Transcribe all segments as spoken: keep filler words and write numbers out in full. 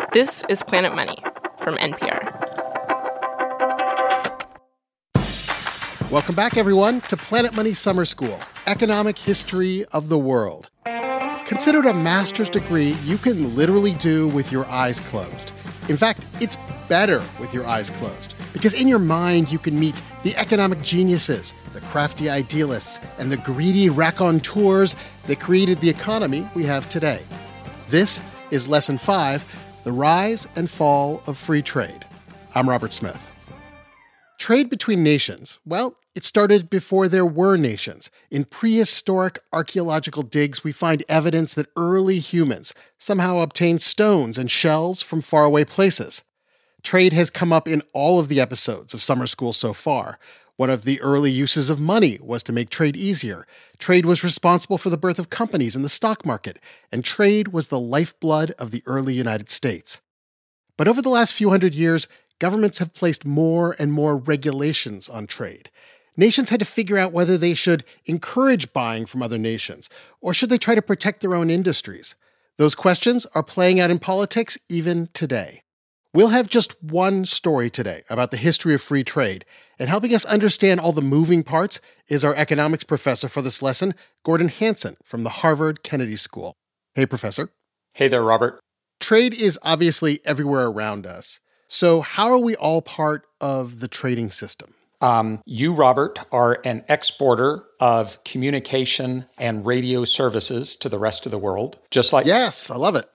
This is Planet Money from N P R. Welcome back, everyone, to Planet Money Summer School, Economic History of the World. Considered a master's degree you can literally do with your eyes closed. In fact, it's better with your eyes closed, because in your mind you can meet the economic geniuses, the crafty idealists, and the greedy raconteurs that created the economy we have today. This is Lesson five, The Rise and Fall of Free Trade. I'm Robert Smith. Trade between nations, well, it started before there were nations. In prehistoric archaeological digs, we find evidence that early humans somehow obtained stones and shells from faraway places. Trade has come up in all of the episodes of Summer School so far. One of the early uses of money was to make trade easier. Trade was responsible for the birth of companies in the stock market, and trade was the lifeblood of the early United States. But over the last few hundred years, governments have placed more and more regulations on trade. Nations had to figure out whether they should encourage buying from other nations, or should they try to protect their own industries. Those questions are playing out in politics even today. We'll have just one story today about the history of free trade, and helping us understand all the moving parts is our economics professor for this lesson, Gordon Hanson from the Harvard Kennedy School. Hey, Professor. Hey there, Robert. Trade is obviously everywhere around us. So how are we all part of the trading system? Um, you, Robert, are an exporter of communication and radio services to the rest of the world, just like... Yes, I love it.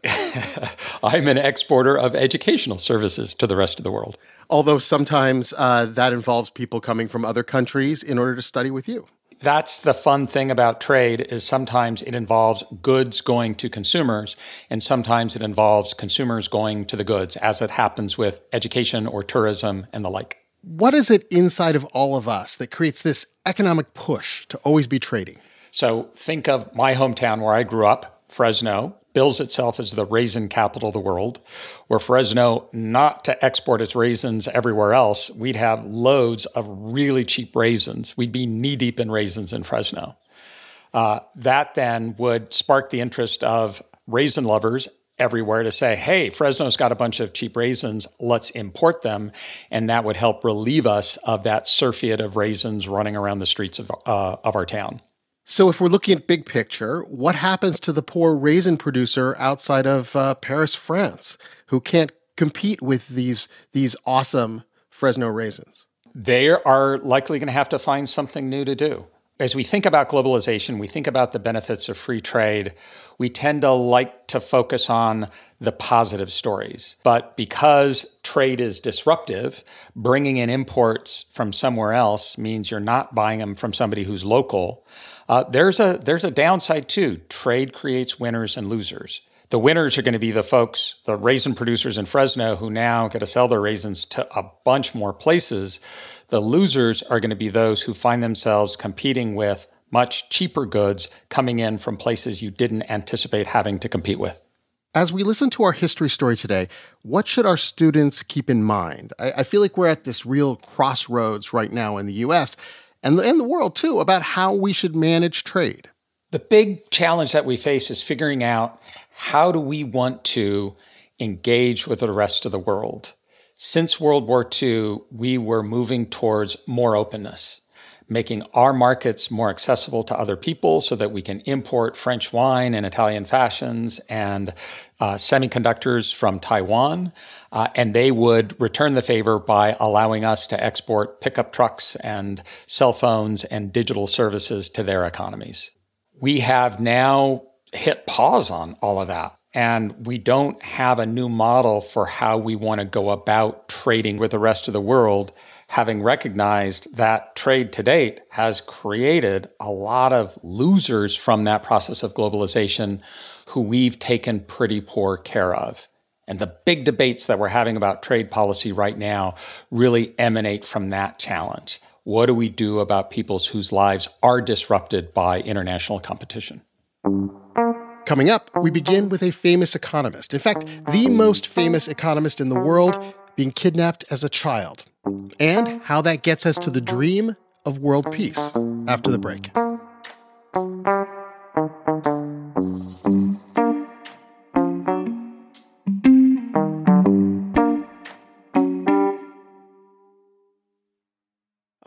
I'm an exporter of educational services to the rest of the world. Although sometimes uh, that involves people coming from other countries in order to study with you. That's the fun thing about trade, is sometimes it involves goods going to consumers, and sometimes it involves consumers going to the goods, as it happens with education or tourism and the like. What is it inside of all of us that creates this economic push to always be trading? So think of my hometown where I grew up, Fresno, bills itself as the raisin capital of the world. Were Fresno not to export its raisins everywhere else, we'd have loads of really cheap raisins. We'd be knee-deep in raisins in Fresno. Uh, that then would spark the interest of raisin lovers everywhere to say, hey, Fresno's got a bunch of cheap raisins, let's import them. And that would help relieve us of that surfeit of raisins running around the streets of, uh, of our town. So if we're looking at big picture, what happens to the poor raisin producer outside of uh, Paris, France, who can't compete with these, these awesome Fresno raisins? They are likely going to have to find something new to do. As we think about globalization, we think about the benefits of free trade, we tend to like to focus on the positive stories. But because trade is disruptive, bringing in imports from somewhere else means you're not buying them from somebody who's local. Uh, there's a there's a downside too. Trade creates winners and losers. The winners are going to be the folks, the raisin producers in Fresno, who now get to sell their raisins to a bunch more places. The losers are going to be those who find themselves competing with much cheaper goods coming in from places you didn't anticipate having to compete with. As we listen to our history story today, what should our students keep in mind? I, I feel like we're at this real crossroads right now in the U S and the, and the world, too, about how we should manage trade. The big challenge that we face is figuring out, how do we want to engage with the rest of the world? Since World War Two, we were moving towards more openness, making our markets more accessible to other people so that we can import French wine and Italian fashions and uh, semiconductors from Taiwan. Uh, and they would return the favor by allowing us to export pickup trucks and cell phones and digital services to their economies. We have now hit pause on all of that. And we don't have a new model for how we want to go about trading with the rest of the world, having recognized that trade to date has created a lot of losers from that process of globalization who we've taken pretty poor care of. And the big debates that we're having about trade policy right now really emanate from that challenge. What do we do about peoples whose lives are disrupted by international competition? Coming up, we begin with a famous economist. In fact, the most famous economist in the world being kidnapped as a child. And how that gets us to the dream of world peace after the break.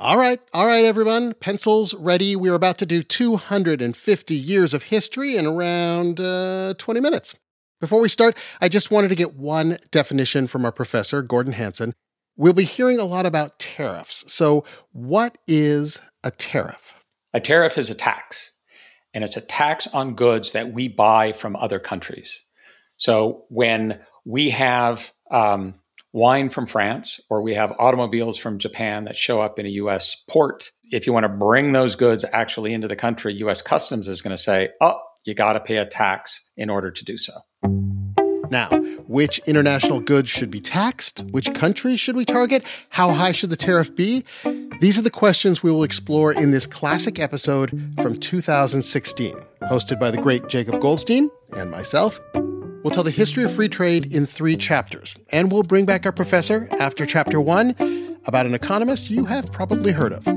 All right, all right, everyone. Pencils ready. We're about to do two hundred fifty years of history in around uh, twenty minutes. Before we start, I just wanted to get one definition from our professor, Gordon Hanson. We'll be hearing a lot about tariffs. So what is a tariff? A tariff is a tax, and it's a tax on goods that we buy from other countries. So when we have um, wine from France, or we have automobiles from Japan that show up in a U S port, if you want to bring those goods actually into the country, U S Customs is going to say, oh, you got to pay a tax in order to do so. Now, which international goods should be taxed? Which countries should we target? How high should the tariff be? These are the questions we will explore in this classic episode from two thousand sixteen, hosted by the great Jacob Goldstein and myself. We'll tell the history of free trade in three chapters, and we'll bring back our professor after chapter one about an economist you have probably heard of.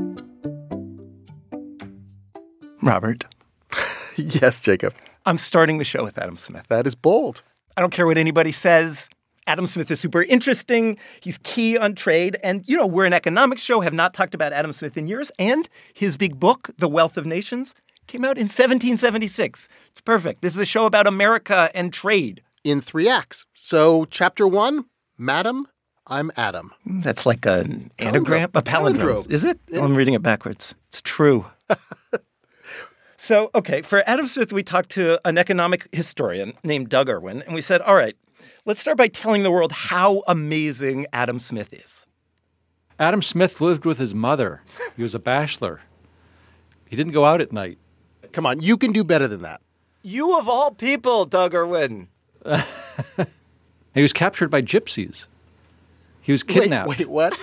Robert. Yes, Jacob. I'm starting the show with Adam Smith. That is bold. I don't care what anybody says. Adam Smith is super interesting. He's key on trade. And, you know, we're an economics show, have not talked about Adam Smith in years. And his big book, The Wealth of Nations, came out in seventeen seventy-six. It's perfect. This is a show about America and trade. In three acts. So, chapter one, Madam, I'm Adam. That's like an anagram, a palindrome. Palindrome. Is it? Yeah. Oh, I'm reading it backwards. It's true. So, okay, for Adam Smith, we talked to an economic historian named Doug Irwin, and we said, all right, let's start by telling the world how amazing Adam Smith is. Adam Smith lived with his mother. He was a bachelor. He didn't go out at night. Come on, you can do better than that. You of all people, Doug Irwin. He was captured by gypsies. He was kidnapped. Wait, wait, what?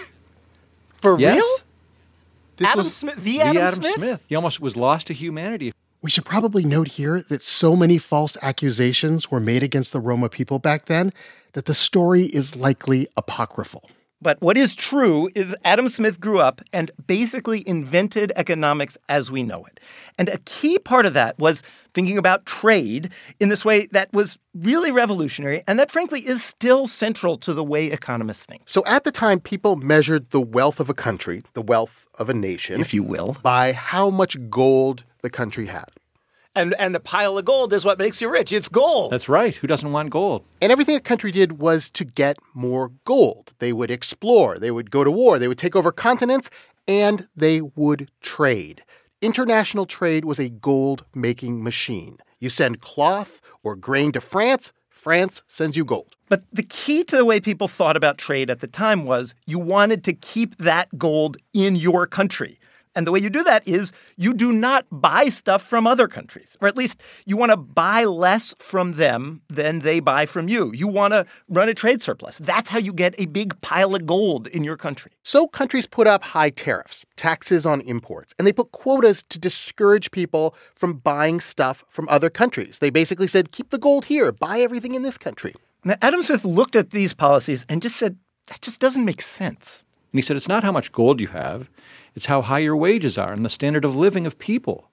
For Yes. real? This Adam was Smith, the The Adam, Adam Smith? Smith. He almost was lost to humanity. We should probably note here that so many false accusations were made against the Roma people back then that the story is likely apocryphal. But what is true is Adam Smith grew up and basically invented economics as we know it. And a key part of that was thinking about trade in this way that was really revolutionary and that, frankly, is still central to the way economists think. So at the time, people measured the wealth of a country, the wealth of a nation, If you will. by how much gold the country had. And and a pile of gold is what makes you rich. It's gold. That's right. Who doesn't want gold? And everything a country did was to get more gold. They would explore, they would go to war, they would take over continents, and they would trade. International trade was a gold-making machine. You send cloth or grain to France, France sends you gold. But the key to the way people thought about trade at the time was you wanted to keep that gold in your country. And the way you do that is you do not buy stuff from other countries, or at least you want to buy less from them than they buy from you. You want to run a trade surplus. That's how you get a big pile of gold in your country. So countries put up high tariffs, taxes on imports, and they put quotas to discourage people from buying stuff from other countries. They basically said, keep the gold here, buy everything in this country. Now, Adam Smith looked at these policies and just said, that just doesn't make sense. And he said, it's not how much gold you have. It's how high your wages are and the standard of living of people,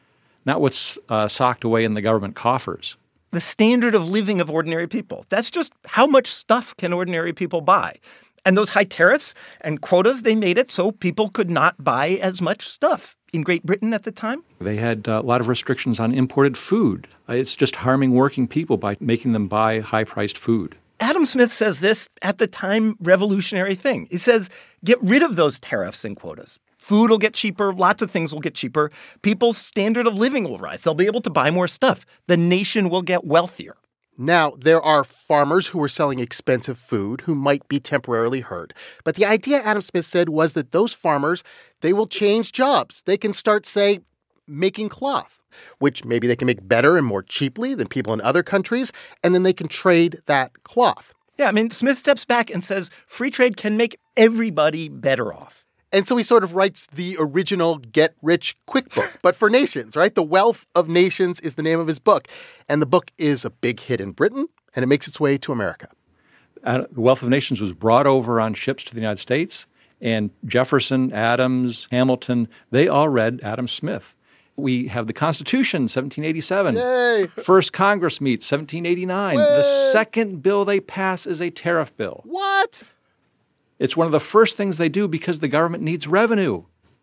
not what's uh, socked away in the government coffers. The standard of living of ordinary people. That's just how much stuff can ordinary people buy. And those high tariffs and quotas, they made it so people could not buy as much stuff. In Great Britain at the time, They had uh, a lot of restrictions on imported food. Uh, it's just harming working people by making them buy high-priced food. Adam Smith says this at the time revolutionary thing. He says, get rid of those tariffs and quotas. Food will get cheaper. Lots of things will get cheaper. People's standard of living will rise. They'll be able to buy more stuff. The nation will get wealthier. Now, there are farmers who are selling expensive food who might be temporarily hurt. But the idea, Adam Smith said, was that those farmers, they will change jobs. They can start, say, making cloth, which maybe they can make better and more cheaply than people in other countries, and then they can trade that cloth. Yeah, I mean, Smith steps back and says free trade can make everybody better off. And so he sort of writes the original Get Rich Quick book, but for nations, right? The Wealth of Nations is the name of his book. And the book is a big hit in Britain, and it makes its way to America. Uh, the Wealth of Nations was brought over on ships to the United States, and Jefferson, Adams, Hamilton, they all read Adam Smith. We have the Constitution, seventeen eighty-seven. Yay! First Congress meets, seventeen eighty-nine. Way. The second bill they pass is a tariff bill. What? It's one of the first things they do because the government needs revenue.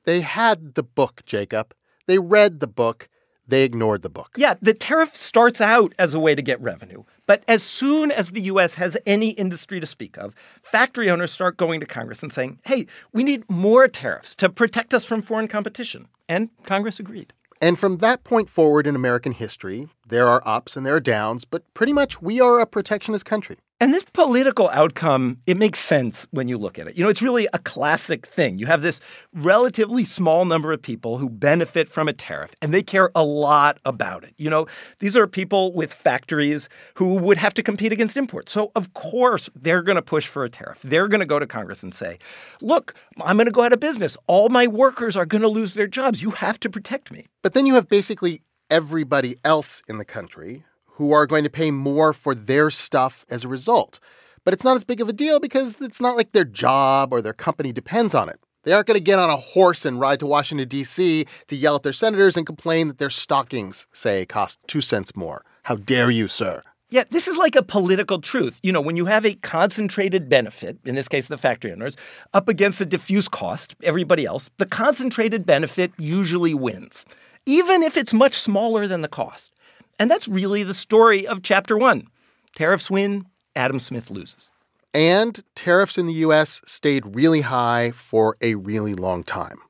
They had the book, Jacob. They read the book. They ignored the book. Yeah, the tariff starts out as a way to get revenue. But as soon as the U S has any industry to speak of, factory owners start going to Congress and saying, hey, we need more tariffs to protect us from foreign competition. And Congress agreed. And from that point forward in American history, there are ups and there are downs, but pretty much we are a protectionist country. And this political outcome, it makes sense when you look at it. You know, it's really a classic thing. You have this relatively small number of people who benefit from a tariff, and they care a lot about it. You know, these are people with factories who would have to compete against imports. So, of course, they're going to push for a tariff. They're going to go to Congress and say, look, I'm going to go out of business. All my workers are going to lose their jobs. You have to protect me. But then you have basically everybody else in the country who are going to pay more for their stuff as a result. But it's not as big of a deal because it's not like their job or their company depends on it. They aren't going to get on a horse and ride to Washington, D C to yell at their senators and complain that their stockings, say, cost two cents more. How dare you, sir? Yeah, this is like a political truth. You know, when you have a concentrated benefit, in this case the factory owners, up against a diffuse cost, everybody else, the concentrated benefit usually wins, even if it's much smaller than the cost. And that's really the story of Chapter one. Tariffs win, Adam Smith loses. And tariffs in the U S stayed really high for a really long time.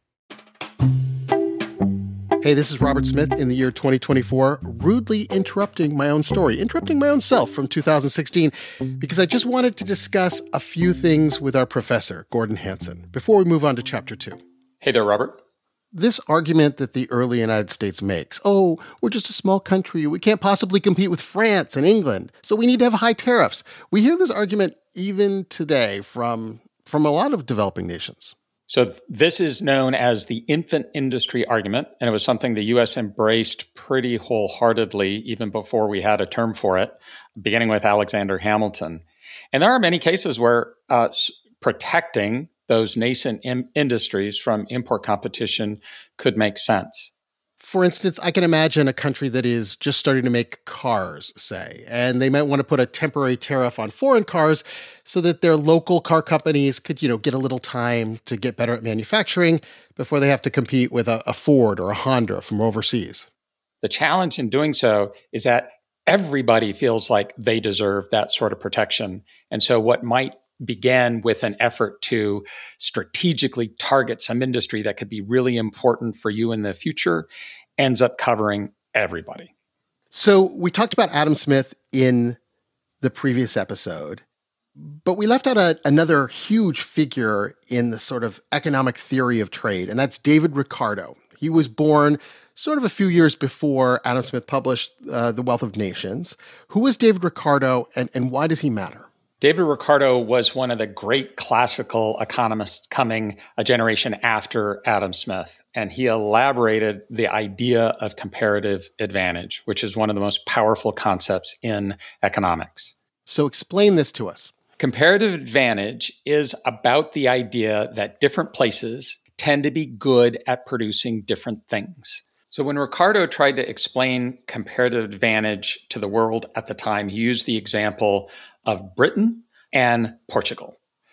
Hey, this is Robert Smith in the year twenty twenty-four, rudely interrupting my own story, interrupting my own self from two thousand sixteen, because I just wanted to discuss a few things with our professor, Gordon Hanson, before we move on to Chapter two. Hey there, Robert. This argument that the early United States makes, oh, we're just a small country, we can't possibly compete with France and England, so we need to have high tariffs. We hear this argument even today from, from a lot of developing nations. So this is known as the infant industry argument, and it was something the U S embraced pretty wholeheartedly even before we had a term for it, beginning with Alexander Hamilton. And there are many cases where uh, protecting those nascent in- industries from import competition could make sense. For instance, I can imagine a country that is just starting to make cars, say, and they might want to put a temporary tariff on foreign cars so that their local car companies could, you know, get a little time to get better at manufacturing before they have to compete with a, a Ford or a Honda from overseas. The challenge in doing so is that everybody feels like they deserve that sort of protection. And so what might began with an effort to strategically target some industry that could be really important for you in the future ends up covering everybody. So we talked about Adam Smith in the previous episode, but we left out a, another huge figure in the sort of economic theory of trade, and that's David Ricardo. He was born sort of a few years before Adam Smith published uh, The Wealth of Nations. Who is David Ricardo, and, and why does he matter? David Ricardo was one of the great classical economists coming a generation after Adam Smith, and he elaborated the idea of comparative advantage, which is one of the most powerful concepts in economics. So explain this to us. Comparative advantage is about the idea that different places tend to be good at producing different things. So when Ricardo tried to explain comparative advantage to the world at the time, he used the example of Britain and Portugal.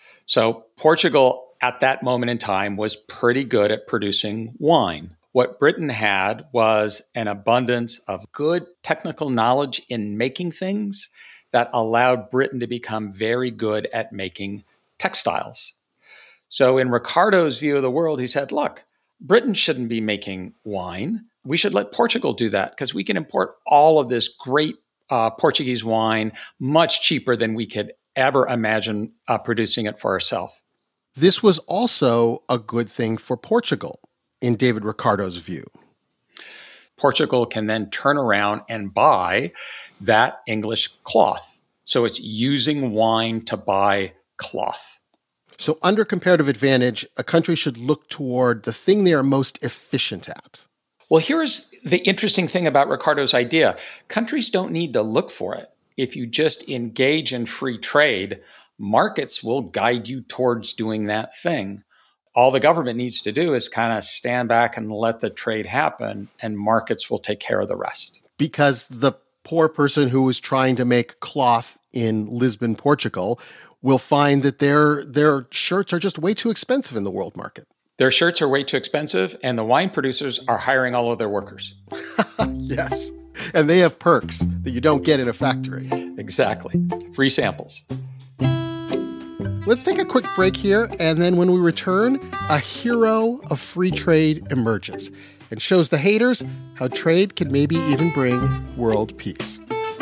So Portugal at that moment in time was pretty good at producing wine. What Britain had was an abundance of good technical knowledge in making things that allowed Britain to become very good at making textiles. So in Ricardo's view of the world, he said, look, Britain shouldn't be making wine. We should let Portugal do that because we can import all of this great uh, Portuguese wine much cheaper than we could ever imagine uh, producing it for ourselves. This was also a good thing for Portugal, in David Ricardo's view. Portugal can then turn around and buy that English cloth. So it's using wine to buy cloth. So under comparative advantage, a country should look toward the thing they are most efficient at. Well, here's the interesting thing about Ricardo's idea. Countries don't need to look for it. If you just engage in free trade, markets will guide you towards doing that thing. All the government needs to do is kind of stand back and let the trade happen, and markets will take care of the rest. Because the poor person who is trying to make cloth in Lisbon, Portugal, will find that their their shirts are just way too expensive in the world market. Their shirts are way too expensive, and the wine producers are hiring all of their workers. Yes. And they have perks that you don't get in a factory. Exactly. Free samples. Let's take a quick break here, and then when we return, a hero of free trade emerges and shows the haters how trade can maybe even bring world peace.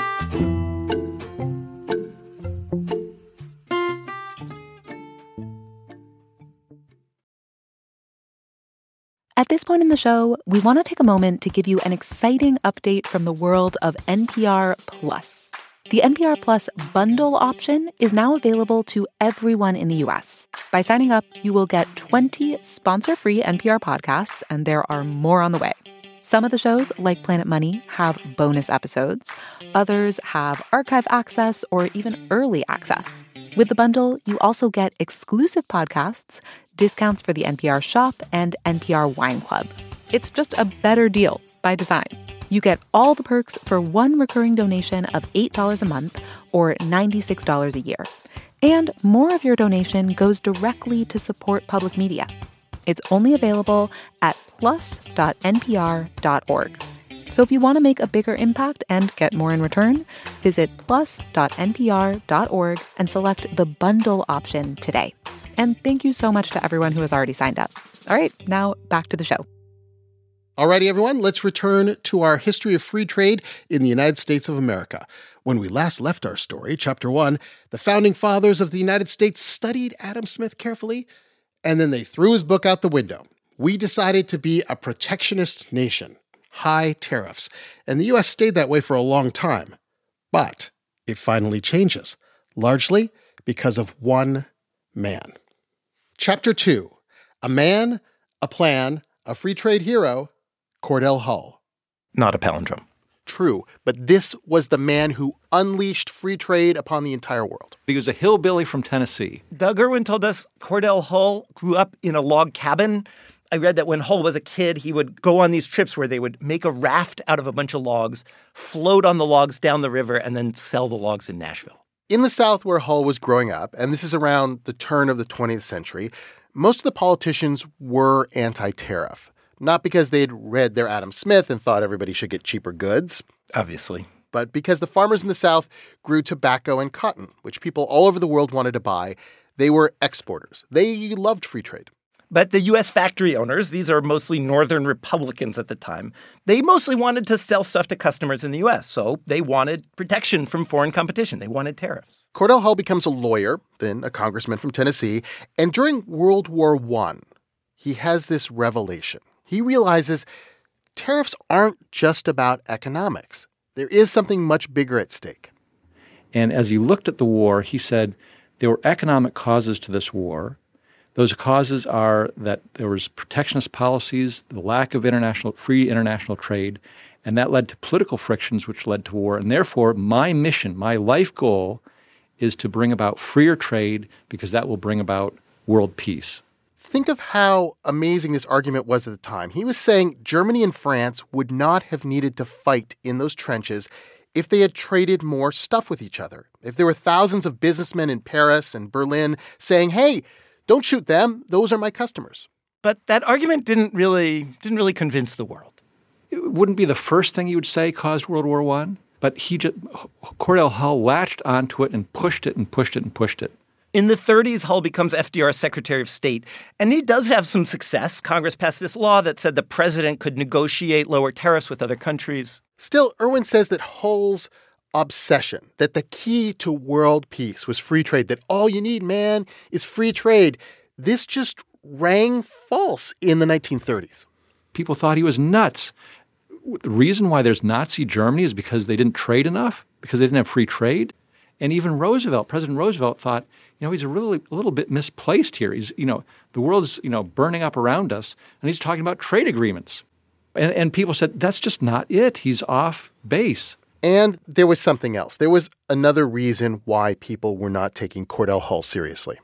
At this point in the show, we want to take a moment to give you an exciting update from the world of N P R Plus. The N P R Plus bundle option is now available to everyone in the U S. By signing up, you will get twenty sponsor-free N P R podcasts, and there are more on the way. Some of the shows, like Planet Money, have bonus episodes. Others have archive access or even early access. With the bundle, you also get exclusive podcasts, discounts for the N P R Shop, and N P R Wine Club. It's just a better deal by design. You get all the perks for one recurring donation of eight dollars a month or ninety-six dollars a year. And more of your donation goes directly to support public media. It's only available at plus dot n p r dot org. So if you want to make a bigger impact and get more in return, visit plus dot n p r dot org and select the bundle option today. And thank you so much to everyone who has already signed up. All right, now back to the show. Alrighty, everyone, let's return to our history of free trade in the United States of America. When we last left our story, chapter one, the founding fathers of the United States studied Adam Smith carefully, and then they threw his book out the window. We decided to be a protectionist nation, high tariffs, and the U S stayed that way for a long time. But it finally changes, largely because of one man. Chapter two, a man, a plan, a free trade hero, Cordell Hull. Not a palindrome. True, but this was the man who unleashed free trade upon the entire world. He was a hillbilly from Tennessee. Doug Irwin told us Cordell Hull grew up in a log cabin. I read that when Hull was a kid, he would go on these trips where they would make a raft out of a bunch of logs, float on the logs down the river, and then sell the logs in Nashville. In the South where Hull was growing up, and this is around the turn of the twentieth century, most of the politicians were anti-tariff. Not because they'd read their Adam Smith and thought everybody should get cheaper goods. Obviously. But because the farmers in the South grew tobacco and cotton, which people all over the world wanted to buy. They were exporters. They loved free trade. But the U S factory owners, these are mostly Northern Republicans at the time, they mostly wanted to sell stuff to customers in the U S, so they wanted protection from foreign competition. They wanted tariffs. Cordell Hull becomes a lawyer, then a congressman from Tennessee, and during World War One, he has this revelation. He realizes tariffs aren't just about economics. There is something much bigger at stake. And as he looked at the war, he said there were economic causes to this war. Those causes are that there was protectionist policies, the lack of international free international trade, and that led to political frictions, which led to war. And therefore, my mission, my life goal, is to bring about freer trade because that will bring about world peace. Think of how amazing this argument was at the time. He was saying Germany and France would not have needed to fight in those trenches if they had traded more stuff with each other. If there were thousands of businessmen in Paris and Berlin saying, hey, don't shoot them, those are my customers. But that argument didn't really didn't really convince the world. It wouldn't be the first thing you would say caused World War One, but he just, Cordell Hull latched onto it and pushed it and pushed it and pushed it. In the thirties, Hull becomes F D R's Secretary of State, and he does have some success. Congress passed this law that said the president could negotiate lower tariffs with other countries. Still, Irwin says that Hull's obsession, that the key to world peace was free trade, that all you need, man, is free trade, this just rang false in the nineteen thirties. People thought he was nuts. The reason why there's Nazi Germany is because they didn't trade enough, because they didn't have free trade. And even Roosevelt, President Roosevelt thought, you know, he's a really a little bit misplaced here. He's, you know, the world's, you know, burning up around us, and he's talking about trade agreements. And and people said, that's just not it. He's off base. And there was something else. There was another reason why people were not taking Cordell Hull seriously.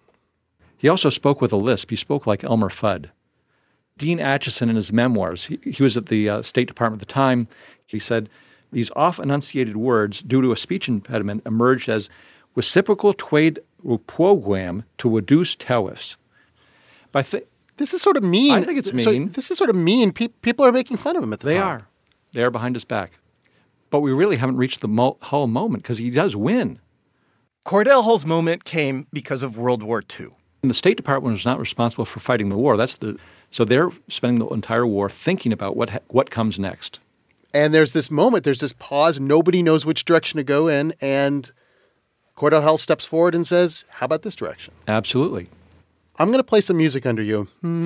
He also spoke with a lisp. He spoke like Elmer Fudd. Dean Acheson, in his memoirs, he, he was at the uh, State Department at the time, he said, these oft-enunciated words, due to a speech impediment, emerged as reciprocal trade program to reduce tariffs. By th- This is sort of mean. I think it's So mean. this is sort of mean. Pe- people are making fun of him at the They time. are. They are behind his back. But we really haven't reached the Mo- Hull moment because he does win. Cordell Hull's moment came because of World War Two. And the State Department was not responsible for fighting the war. That's the so they're spending the entire war thinking about what ha- what comes next. And there's this moment, there's this pause. Nobody knows which direction to go in. And Cordell Hull steps forward and says, how about this direction? Absolutely. I'm going to play some music under you.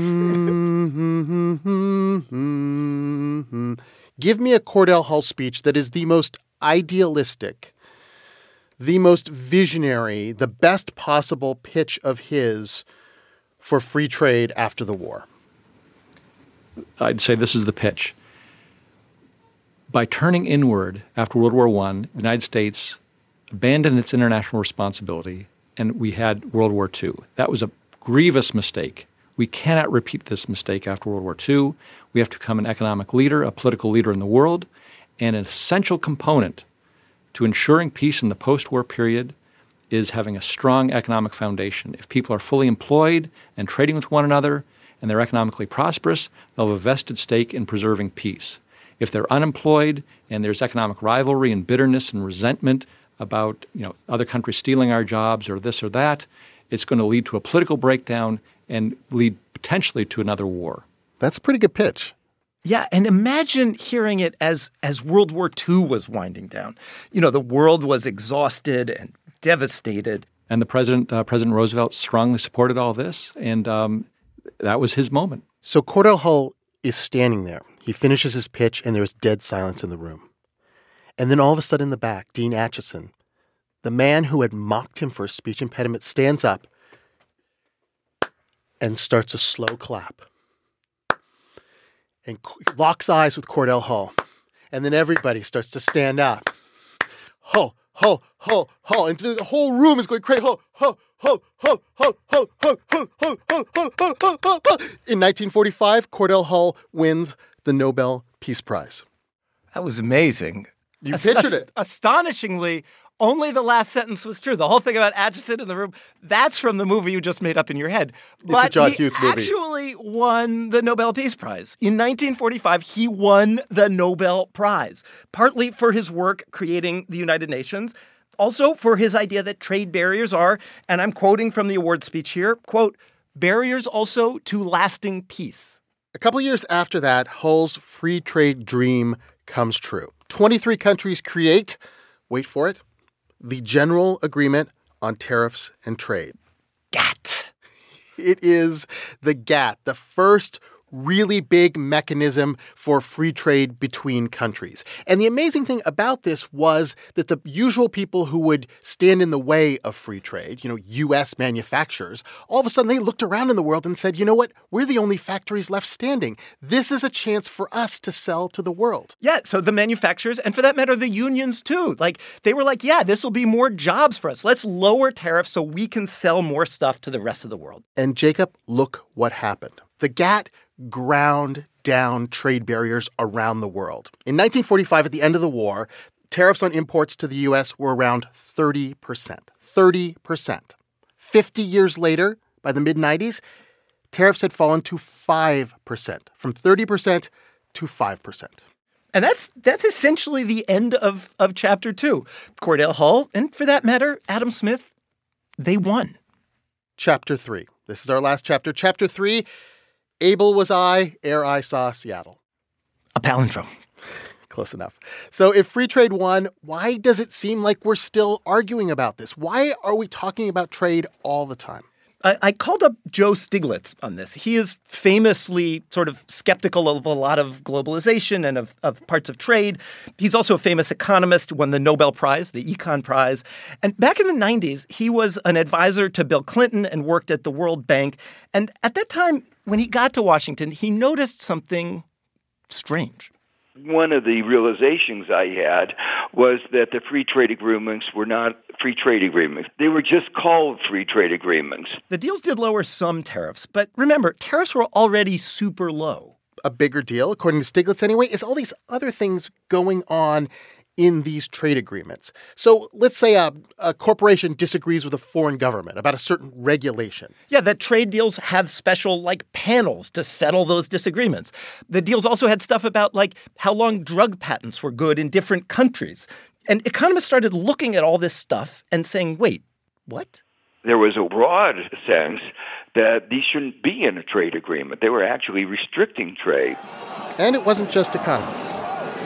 Give me a Cordell Hull speech that is the most idealistic, the most visionary, the best possible pitch of his for free trade after the war. I'd say this is the pitch. By turning inward after World War One, the United States abandoned its international responsibility, and we had World War Two. That was a grievous mistake. We cannot repeat this mistake after World War Two. We have to become an economic leader, a political leader in the world, and an essential component to ensuring peace in the post-war period is having a strong economic foundation. If people are fully employed and trading with one another and they're economically prosperous, they'll have a vested stake in preserving peace. If they're unemployed and there's economic rivalry and bitterness and resentment about, you know, other countries stealing our jobs or this or that, it's going to lead to a political breakdown and lead potentially to another war. That's a pretty good pitch. Yeah, and imagine hearing it as as World War Two was winding down. You know, the world was exhausted and devastated. And the president, uh, President Roosevelt, strongly supported all this, and um, that was his moment. So Cordell Hull is standing there. He finishes his pitch, and there's dead silence in the room. And then all of a sudden in the back, Dean Acheson, the man who had mocked him for a speech impediment, stands up and starts a slow clap and locks eyes with Cordell Hull. And then everybody starts to stand up. Hull, Hull, Hull, Hull. And the whole room is going crazy. Hull, Hull, Hull, Hull, Hull, Hull, Hull, Hull, Hull, Hull, Hull, Hull, Hull, Hull, Hull. In nineteen forty-five, Cordell Hull wins the Nobel Peace Prize. That was amazing. You pictured it. Astonishingly, only the last sentence was true. The whole thing about Acheson in the room, that's from the movie you just made up in your head. But a John he Hughes movie. actually won the Nobel Peace Prize. In nineteen forty-five, he won the Nobel Prize, partly for his work creating the United Nations, also for his idea that trade barriers are, and I'm quoting from the award speech here, quote, barriers also to lasting peace. A couple years after that, Hull's free trade dream comes true. twenty-three countries create, wait for it, the General Agreement on Tariffs and Trade. GATT. It is the GATT, the first really big mechanism for free trade between countries. And the amazing thing about this was that the usual people who would stand in the way of free trade, you know, U S manufacturers, all of a sudden they looked around in the world and said, you know what, we're the only factories left standing. This is a chance for us to sell to the world. Yeah, so the manufacturers, and for that matter, the unions too, like they were like, yeah, this will be more jobs for us. Let's lower tariffs so we can sell more stuff to the rest of the world. And Jacob, look what happened. The GATT ground down trade barriers around the world. In nineteen forty-five, at the end of the war, tariffs on imports to the U S were around thirty percent. thirty percent. fifty years later, by the mid nineties, tariffs had fallen to five percent, from thirty percent to five percent. And that's that's essentially the end of, of Chapter two. Cordell Hull, and for that matter, Adam Smith, they won. Chapter three. This is our last chapter. Chapter three, Able was I, ere I saw Seattle. A palindrome. Close enough. So if free trade won, why does it seem like we're still arguing about this? Why are we talking about trade all the time? I, I called up Joe Stiglitz on this. He is famously sort of skeptical of a lot of globalization and of, of parts of trade. He's also a famous economist, won the Nobel Prize, the Econ Prize. And back in the nineties, he was an advisor to Bill Clinton and worked at the World Bank. And at that time, when he got to Washington, he noticed something strange. One of the realizations I had was that the free trade agreements were not free trade agreements. They were just called free trade agreements. The deals did lower some tariffs, but remember, tariffs were already super low. A bigger deal, according to Stiglitz anyway, is all these other things going on in these trade agreements. So let's say a, a corporation disagrees with a foreign government about a certain regulation. Yeah, that trade deals have special, like, panels to settle those disagreements. The deals also had stuff about, like, how long drug patents were good in different countries. And economists started looking at all this stuff and saying, wait, what? There was a broad sense that these shouldn't be in a trade agreement. They were actually restricting trade. And it wasn't just economists.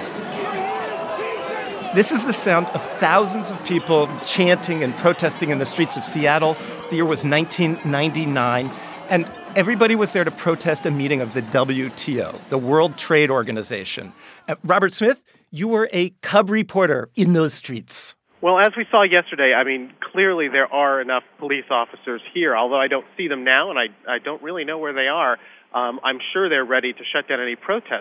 This is the sound of thousands of people chanting and protesting in the streets of Seattle. The year was nineteen ninety-nine, and everybody was there to protest a meeting of the W T O, the World Trade Organization. Uh, Robert Smith, you were a cub reporter in those streets. Well, as we saw yesterday, I mean, clearly there are enough police officers here, although I don't see them now, and I, I don't really know where they are. Um, I'm sure they're ready to shut down any protests.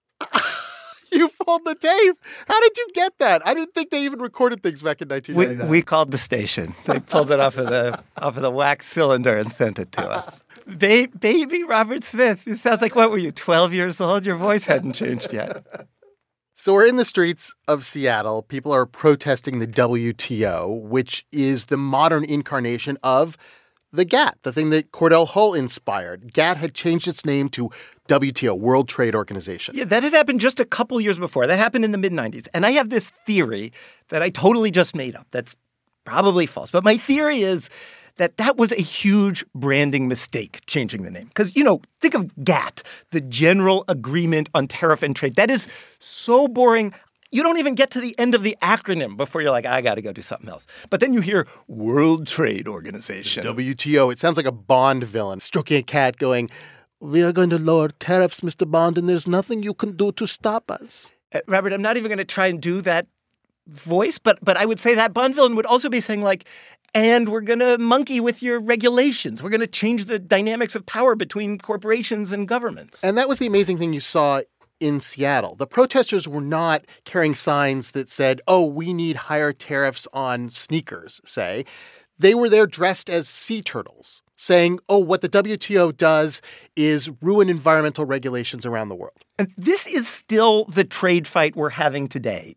You pulled the tape. How did you get that? I didn't think they even recorded things back in nineteen ninety-nine. We, we called the station. They pulled it off of the off of the wax cylinder and sent it to us. Ba- baby Robert Smith. It sounds like, what were you, twelve years old? Your voice hadn't changed yet. So we're in the streets of Seattle. People are protesting the W T O, which is the modern incarnation of the G A T, the thing that Cordell Hull inspired. G A T had changed its name to W T O, World Trade Organization. Yeah, that had happened just a couple years before. That happened in the mid nineties. And I have this theory that I totally just made up that's probably false. But my theory is that that was a huge branding mistake, changing the name. Because, you know, think of G A T, the General Agreement on Tariff and Trade. That is so boring. You don't even get to the end of the acronym before you're like, I got to go do something else. But then you hear World Trade Organization. W T O. It sounds like a Bond villain stroking a cat going, we are going to lower tariffs, Mister Bond, and there's nothing you can do to stop us. Uh, Robert, I'm not even going to try and do that voice, but but I would say that Bond villain would also be saying, like, and we're going to monkey with your regulations. We're going to change the dynamics of power between corporations and governments. And that was the amazing thing you saw in Seattle. The protesters were not carrying signs that said, oh, we need higher tariffs on sneakers, say. They were there dressed as sea turtles, saying, oh, what the W T O does is ruin environmental regulations around the world. And this is still the trade fight we're having today.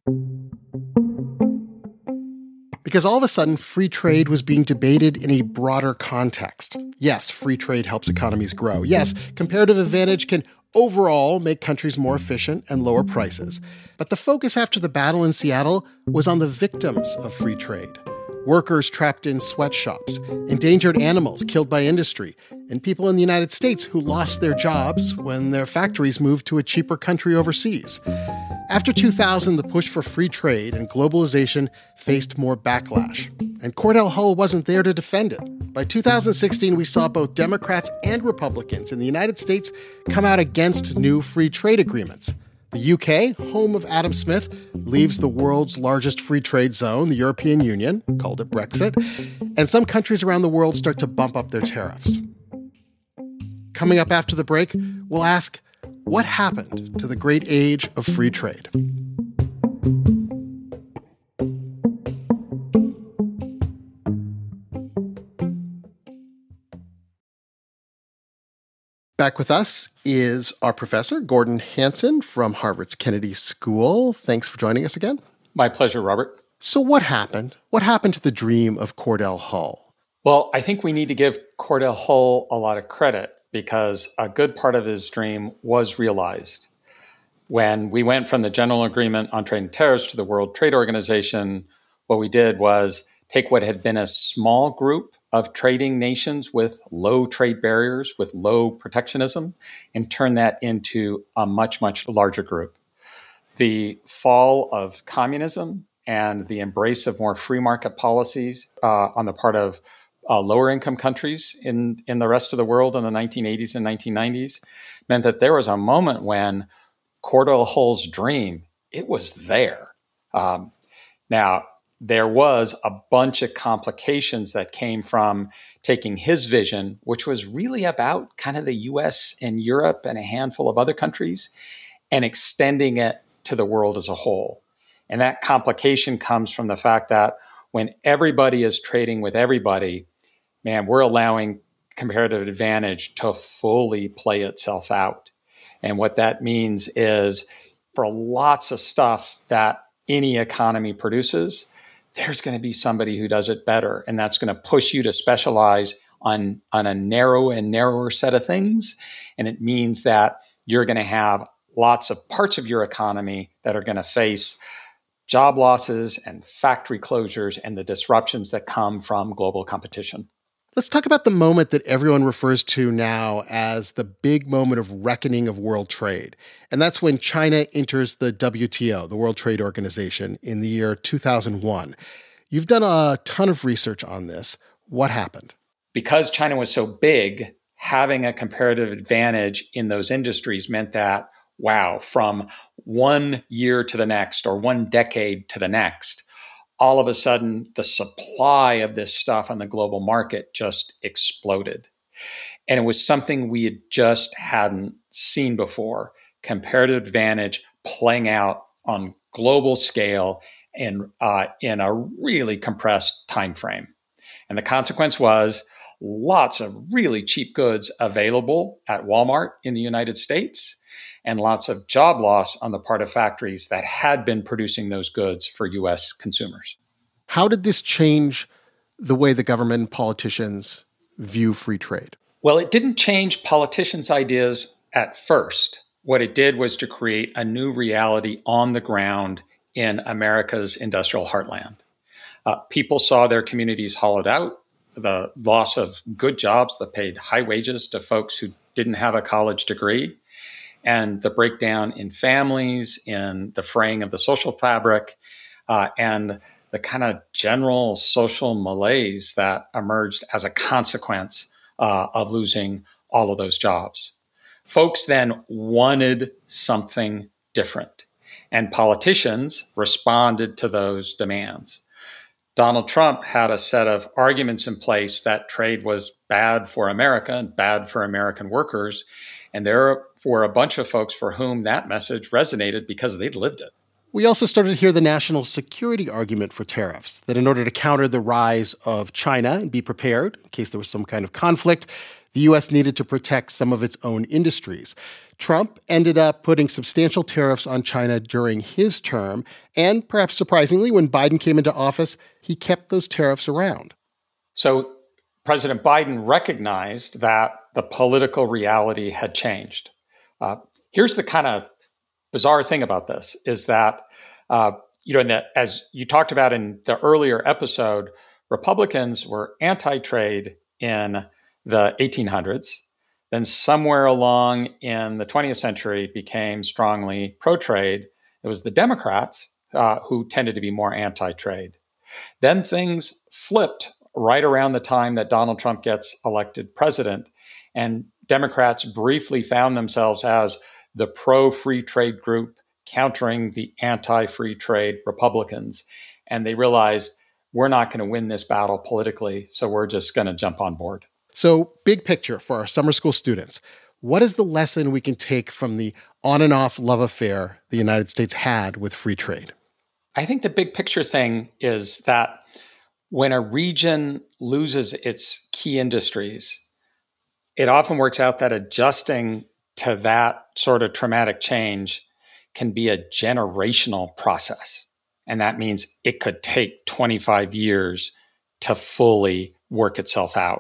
Because all of a sudden, free trade was being debated in a broader context. Yes, free trade helps economies grow. Yes, comparative advantage can overall make countries more efficient and lower prices. But the focus after the battle in Seattle was on the victims of free trade. Workers trapped in sweatshops, endangered animals killed by industry, and people in the United States who lost their jobs when their factories moved to a cheaper country overseas. After two thousand, the push for free trade and globalization faced more backlash, and Cordell Hull wasn't there to defend it. By two thousand sixteen, we saw both Democrats and Republicans in the United States come out against new free trade agreements. The U K, home of Adam Smith, leaves the world's largest free trade zone, the European Union, called it Brexit, and some countries around the world start to bump up their tariffs. Coming up after the break, we'll ask, what happened to the great age of free trade? Back with us is our professor, Gordon Hanson from Harvard's Kennedy School. Thanks for joining us again. My pleasure, Robert. So what happened? What happened to the dream of Cordell Hull? Well, I think we need to give Cordell Hull a lot of credit because a good part of his dream was realized. When we went from the General Agreement on Trade and Tariffs to the World Trade Organization, what we did was take what had been a small group of trading nations with low trade barriers, with low protectionism, and turn that into a much, much larger group. The fall of communism and the embrace of more free market policies uh, on the part of uh, lower income countries in, in the rest of the world in the nineteen eighties and nineteen nineties meant that there was a moment when Cordell Hull's dream, it was there. Um, now, there was a bunch of complications that came from taking his vision, which was really about kind of the U S and Europe and a handful of other countries, and extending it to the world as a whole. And that complication comes from the fact that when everybody is trading with everybody, man, we're allowing comparative advantage to fully play itself out. And what that means is for lots of stuff that any economy produces, there's going to be somebody who does it better. And that's going to push you to specialize on, on a narrow and narrower set of things. And it means that you're going to have lots of parts of your economy that are going to face job losses and factory closures and the disruptions that come from global competition. Let's talk about the moment that everyone refers to now as the big moment of reckoning of world trade. And that's when China enters the W T O, the World Trade Organization, in the year two thousand one. You've done a ton of research on this. What happened? Because China was so big, having a comparative advantage in those industries meant that, wow, from one year to the next or one decade to the next, all of a sudden, the supply of this stuff on the global market just exploded. And it was something we had just hadn't seen before. Comparative advantage playing out on global scale in, uh, in a really compressed time frame. And the consequence was lots of really cheap goods available at Walmart in the United States, and lots of job loss on the part of factories that had been producing those goods for U S consumers. How did this change the way the government and politicians view free trade? Well, it didn't change politicians' ideas at first. What it did was to create a new reality on the ground in America's industrial heartland. Uh, people saw their communities hollowed out, the loss of good jobs that paid high wages to folks who didn't have a college degree, and the breakdown in families, in the fraying of the social fabric, uh, and the kind of general social malaise that emerged as a consequence uh, of losing all of those jobs. Folks then wanted something different, and politicians responded to those demands. Donald Trump had a set of arguments in place that trade was bad for America and bad for American workers. And there were a bunch of folks for whom that message resonated because they'd lived it. We also started to hear the national security argument for tariffs, that in order to counter the rise of China and be prepared in case there was some kind of conflict, the U S needed to protect some of its own industries. Trump ended up putting substantial tariffs on China during his term, and perhaps surprisingly, when Biden came into office, he kept those tariffs around. So President Biden recognized that the political reality had changed. Uh, here's the kind of bizarre thing about this, is that, uh, you know, in the, as you talked about in the earlier episode, Republicans were anti-trade in the eighteen hundreds. Then somewhere along in the twentieth century became strongly pro-trade. It was the Democrats uh, who tended to be more anti-trade. Then things flipped right around the time that Donald Trump gets elected president. And Democrats briefly found themselves as the pro-free trade group countering the anti-free trade Republicans. And they realized, we're not going to win this battle politically, so we're just going to jump on board. So, big picture for our summer school students. What is the lesson we can take from the on and off love affair the United States had with free trade? I think the big picture thing is that when a region loses its key industries, it often works out that adjusting to that sort of traumatic change can be a generational process. And that means it could take twenty-five years to fully work itself out.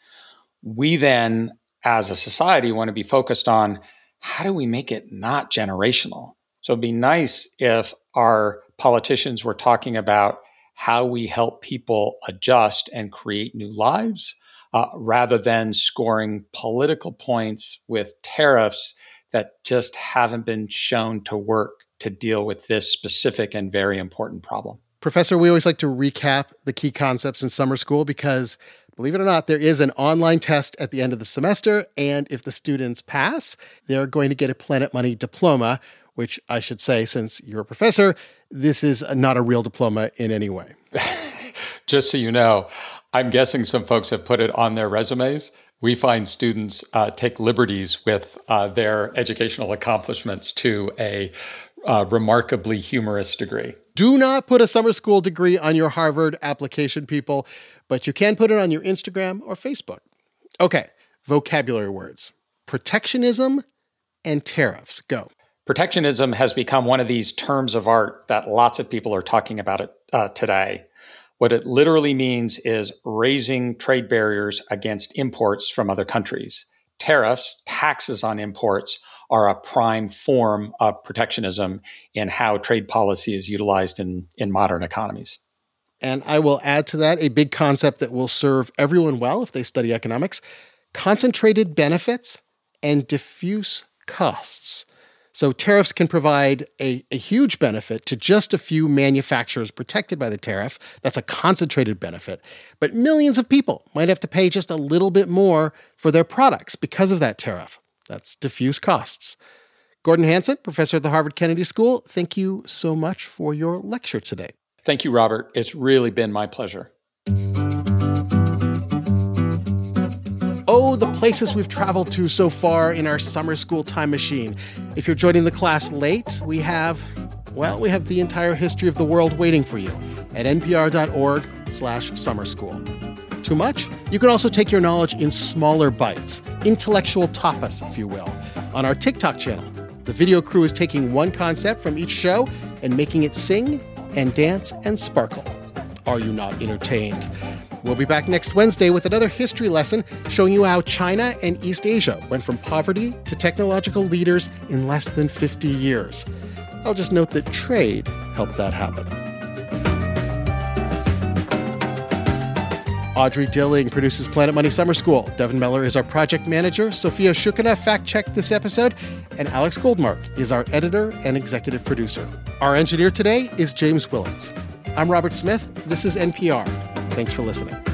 We then, as a society, want to be focused on how do we make it not generational? So it'd be nice if our politicians were talking about how we help people adjust and create new lives, uh, rather than scoring political points with tariffs that just haven't been shown to work to deal with this specific and very important problem. Professor, we always like to recap the key concepts in summer school because, believe it or not, there is an online test at the end of the semester, and if the students pass, they're going to get a Planet Money diploma, which I should say, since you're a professor, this is not a real diploma in any way. Just so you know, I'm guessing some folks have put it on their resumes. We find students uh, take liberties with uh, their educational accomplishments to a uh, remarkably humorous degree. Do not put a summer school degree on your Harvard application, people, but you can put it on your Instagram or Facebook. Okay, vocabulary words. Protectionism and tariffs. Go. Protectionism has become one of these terms of art that lots of people are talking about it uh, today. What it literally means is raising trade barriers against imports from other countries. Tariffs, taxes on imports, are a prime form of protectionism in how trade policy is utilized in, in modern economies. And I will add to that a big concept that will serve everyone well if they study economics: concentrated benefits and diffuse costs. So tariffs can provide a, a huge benefit to just a few manufacturers protected by the tariff. That's a concentrated benefit. But millions of people might have to pay just a little bit more for their products because of that tariff. That's diffuse costs. Gordon Hanson, professor at the Harvard Kennedy School, thank you so much for your lecture today. Thank you, Robert. It's really been my pleasure. Oh, the places we've traveled to so far in our summer school time machine. If you're joining the class late, we have, well, we have the entire history of the world waiting for you at npr.org slash summer school. Too much? You can also take your knowledge in smaller bites, intellectual tapas, if you will, on our TikTok channel. The video crew is taking one concept from each show and making it sing and dance and sparkle. Are you not entertained? We'll be back next Wednesday with another history lesson showing you how China and East Asia went from poverty to technological leaders in less than fifty years. I'll just note that trade helped that happen. Audrey Dilling produces Planet Money Summer School. Devin Mellor is our project manager. Sophia Shukina fact-checked this episode. And Alex Goldmark is our editor and executive producer. Our engineer today is James Willits. I'm Robert Smith. This is N P R. Thanks for listening.